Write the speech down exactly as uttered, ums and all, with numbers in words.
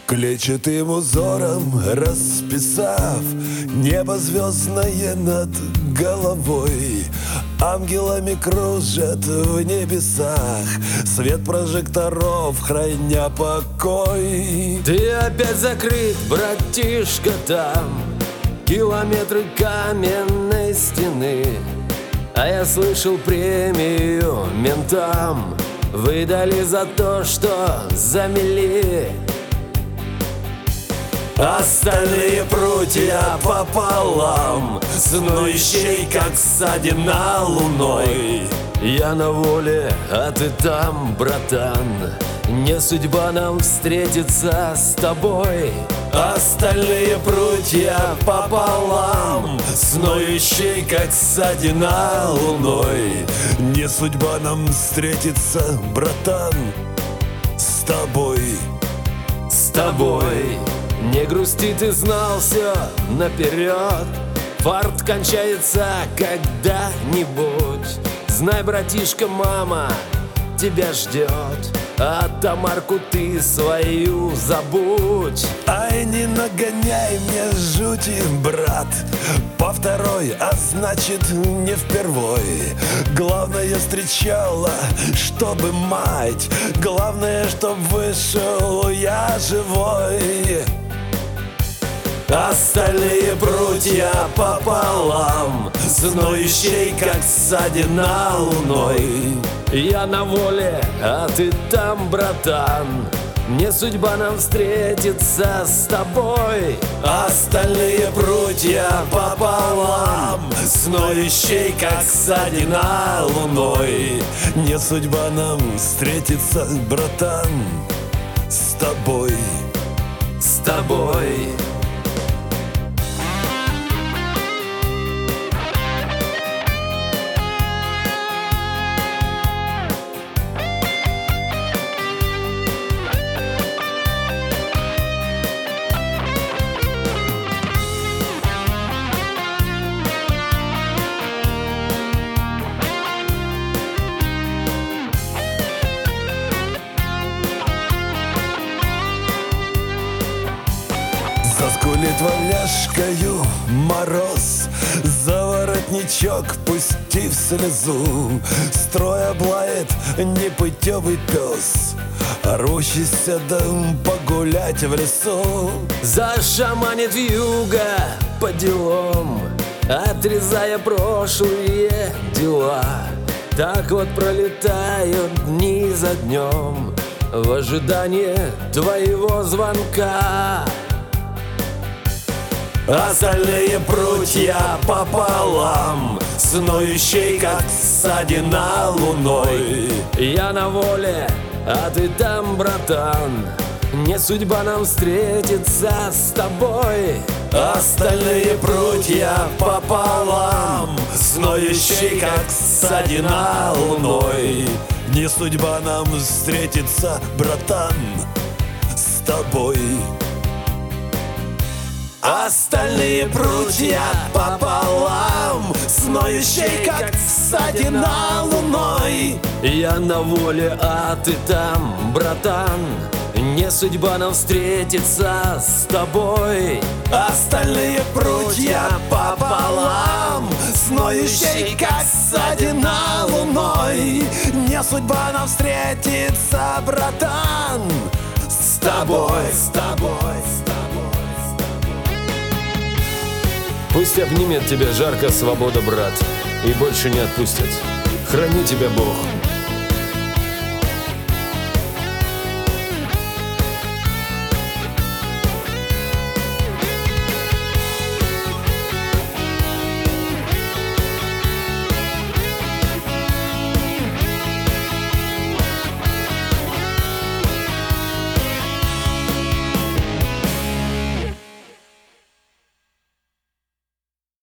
Клетчатым узором расписав небо звездное над головой, ангелами кружат в небесах, свет прожекторов храня покой. Ты опять закрыт, братишка, там километры каменной стены, а я слышал, премию ментам выдали за то, что замели. Остальные прутья пополам, снующей, как ссадина луной. Я на воле, а ты там, братан, не судьба нам встретиться с тобой. Остальные прутья пополам, снующей, как ссадина луной. Не судьба нам встретиться, братан, с тобой. С тобой. Не грусти, ты знал все наперед, фарт кончается когда-нибудь. Знай, братишка, мама тебя ждет, а Тамарку ты свою забудь. Ай, не нагоняй мне жути, брат, по второй, а значит не впервой. Главное, встречала, чтобы мать, главное, чтоб вышел я живой. Остальные прутья пополам, снующей, как ссадина луной. Я на воле, а ты там, братан, не судьба нам встретиться с тобой. Остальные прутья пополам, снующей, как ссадина луной. Не судьба нам встретиться, братан, с тобой. С тобой. Заскулит валяшкою мороз, за воротничок пустив слезу. Строя блает непутевый пес, рвущийся да погулять в лесу. Зашаманит вьюга по делам, отрезая прошлые дела. Так вот пролетают дни за днем в ожидании твоего звонка. Остальные прутья пополам, снующей, как ссадина луной. Я на воле, а ты там, братан, не судьба нам встретиться с тобой. Остальные прутья пополам, снующей, как ссадина луной. Не судьба нам встретиться, братан, с тобой. Остальные прутья пополам, снующей, как ссадина луной. Я на воле, а ты там, братан, не судьба нам встретиться с тобой. Остальные прутья пополам, снующей, как ссадина луной. Не судьба нам встретиться, братан, с тобой, с тобой, с тобой. Пусть обнимет тебя жарко свобода, брат, и больше не отпустит. Храни тебя Бог.